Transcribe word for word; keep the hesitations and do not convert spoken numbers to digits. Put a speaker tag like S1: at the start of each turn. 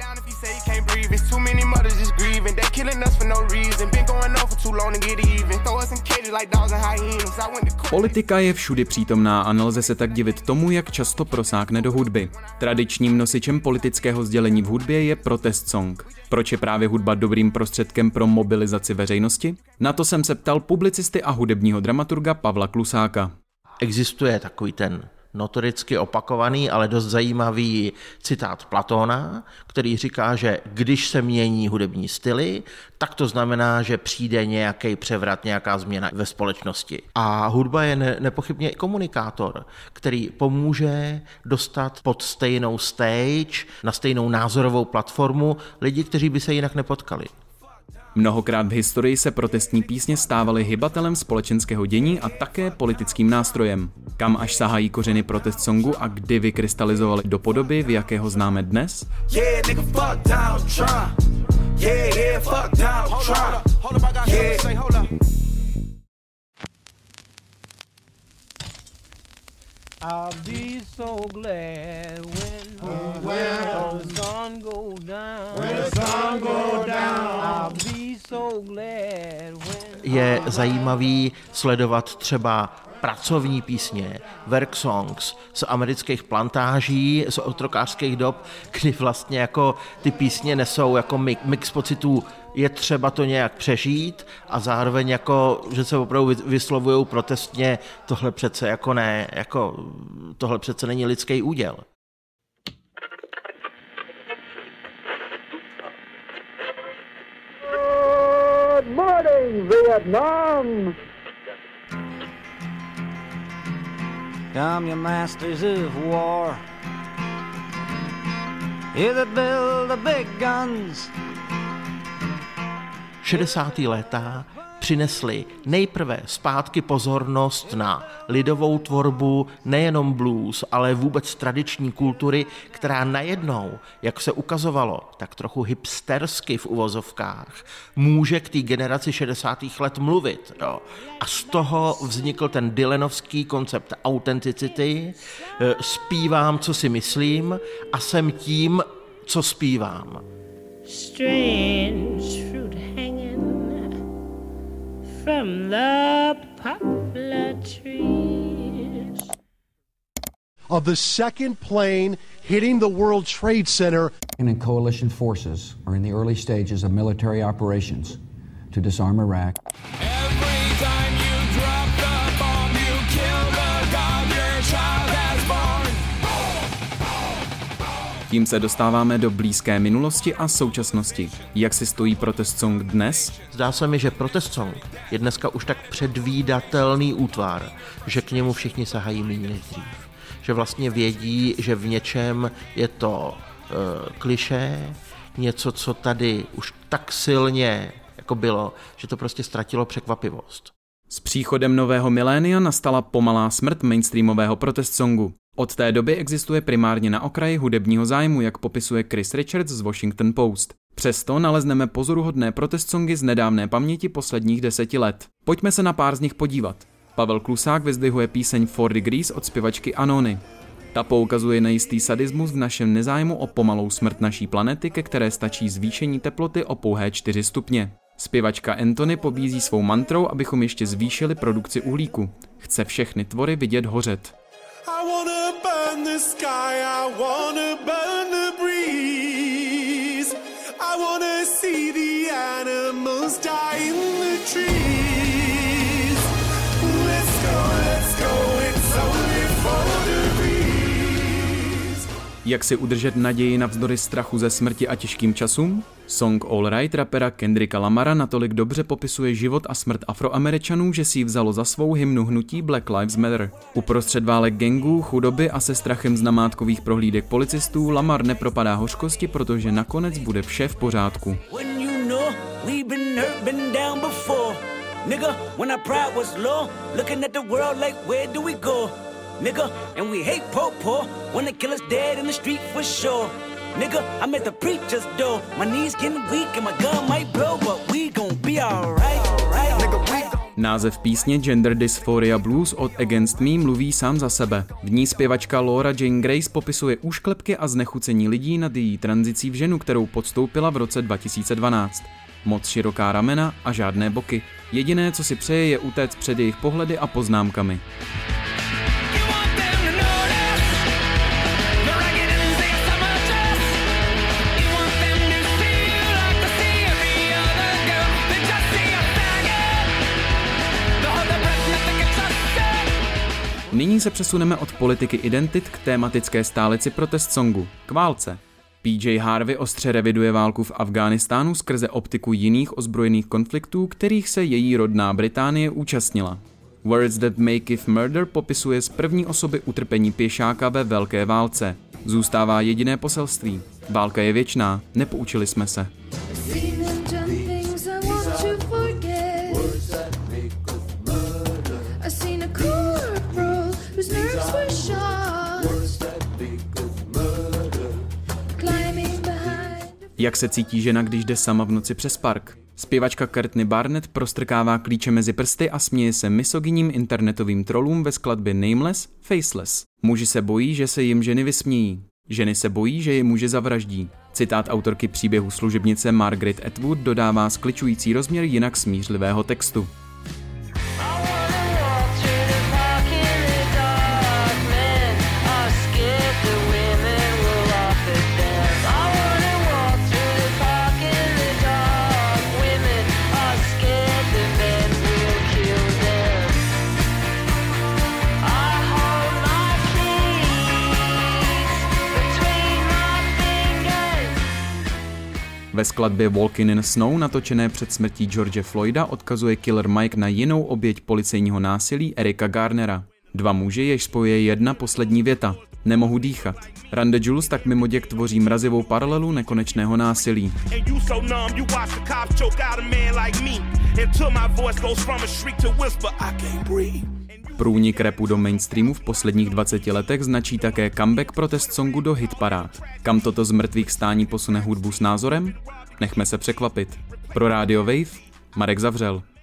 S1: Politika je všudy přítomná a nelze se tak divit tomu, jak často prosákne do hudby. Tradičním nosičem politického sdělení v hudbě je protest song. Proč je právě hudba dobrým prostředkem pro mobilizaci veřejnosti? Na to jsem se ptal publicisty a hudebního dramaturga Pavla Klusáka.
S2: Existuje takový ten notoricky opakovaný, ale dost zajímavý citát Platóna, který říká, že když se mění hudební styly, tak to znamená, že přijde nějaký převrat, nějaká změna ve společnosti. A hudba je ne- nepochybně komunikátor, který pomůže dostat pod stejnou stage, na stejnou názorovou platformu lidi, kteří by se jinak nepotkali.
S1: Mnohokrát v historii se protestní písně stávaly hybatelem společenského dění a také politickým nástrojem. Kam až sahají kořeny protest songu a kdy vykrystalizovaly do podoby, v jakého známe dnes?
S3: I'll be so glad when, uh, when the sun go down. When the sun go down. I'll be so glad when.
S2: Je zajímavý sledovat třeba pracovní písně, work songs z amerických plantáží, z otrokářských dob, kdy vlastně jako ty písně nesou jako mix pocitů, je třeba to nějak přežít a zároveň jako, že se opravdu vyslovujou protestně, tohle přece jako ne, jako tohle přece není lidský úděl.
S4: Good morning, Vietnam!
S3: Come, you masters of war, you that build the big guns.
S2: šedesátá léta přinesly nejprve zpátky pozornost na lidovou tvorbu, nejenom blues, ale vůbec tradiční kultury, která najednou, jak se ukazovalo, tak trochu hipstersky v uvozovkách, může k té generaci šedesátých let mluvit. Jo. A z toho vznikl ten dylanovský koncept autenticity, zpívám, co si myslím a jsem tím, co zpívám.
S5: Strange fruit hanging from the poplar trees.
S6: Of the second plane hitting the World Trade Center.
S7: And coalition forces are in the early stages of military operations to disarm Iraq.
S8: Every time you drop the bomb, you kill the god your child has born.
S1: Tím se dostáváme do blízké minulosti a současnosti. Jak si stojí protest song dnes?
S2: Zdá se mi, že protest song je dneska už tak předvídatelný útvar, že k němu všichni sahají méně než dřív. Že vlastně vědí, že v něčem je to e, klišé, něco, co tady už tak silně jako bylo, že to prostě ztratilo překvapivost.
S1: S příchodem nového milénia nastala pomalá smrt mainstreamového protest songu. Od té doby existuje primárně na okraji hudebního zájmu, jak popisuje Chris Richards z Washington Post. Přesto nalezneme pozoruhodné protest songy z nedávné paměti posledních deseti let. Pojďme se na pár z nich podívat. Pavel Klusák vyzdvihuje píseň Four Degrees od zpěvačky Anony. Ta poukazuje na jistý sadismus v našem nezájmu o pomalou smrt naší planety, ke které stačí zvýšení teploty o pouhé čtyři stupně. Zpěvačka Anthony pobízí svou mantrou, abychom ještě zvýšili produkci uhlíku. Chce všechny tvory vidět hořet.
S8: I wanna burn the sky, I wanna burn the breeze. I wanna see the animals die in the trees. Let's go, let's go, it's only four degrees.
S1: Jak si udržet naději navzdory strachu ze smrti a těžkým časům? Song All Right rapera Kendricka Lamara natolik dobře popisuje život a smrt Afroameričanů, že si ji vzalo za svou hymnu hnutí Black Lives Matter. Uprostřed válek gangů, chudoby a se strachem z namátkových prohlídek policistů Lamar nepropadá hořkosti, protože nakonec bude vše v pořádku.
S9: Nigga, and we hate poor poor when the killer's dead in the street for sure. Nigga, I'm at the preacher's door. My knees getting weak and my gun might blow, but we gon' be alright, right? Nigga, we gon'
S1: Název písně Gender Dysphoria Blues od Against Me mluví sám za sebe. V ní zpěvačka Laura Jane Grace popisuje úšklepky a znechucení lidí nad její tranzicí v ženu, kterou podstoupila v roce dva tisíce dvanáct. Moc široká ramena a žádné boky. Jediné, co si přeje, je utéct před jejich pohledy a poznámkami. Nyní se přesuneme od politiky identit k tématické stálici protest songu, k válce. P J Harvey ostře reviduje válku v Afghánistánu skrze optiku jiných ozbrojených konfliktů, kterých se její rodná Británie účastnila. Words That Maketh Murder popisuje z první osoby utrpení pěšáka ve velké válce. Zůstává jediné poselství. Válka je věčná, nepoučili jsme se. Jak se cítí žena, když jde sama v noci přes park? Zpěvačka Courtney Barnett prostrkává klíče mezi prsty a směje se misogyním internetovým trolům ve skladbě Nameless, Faceless. Muži se bojí, že se jim ženy vysmějí. Ženy se bojí, že je muži zavraždí. Citát autorky příběhu služebnice Margaret Atwood dodává skličující rozměr jinak smířlivého textu. Ve skladbě Walkin' in Snow, natočené před smrtí George Floyda, odkazuje Killer Mike na jinou oběť policejního násilí Erika Garnera. Dva muži, jež spojuje jedna poslední věta. Nemohu dýchat. Run the Jewels tak mimo děk tvoří mrazivou paralelu nekonečného násilí. Průnik rapu do mainstreamu v posledních dvaceti letech značí také comeback protest songu do hitparád. Kam toto z mrtvých stání posune hudbu s názorem? Nechme se překvapit. Pro Radio Wave Marek Zavřel.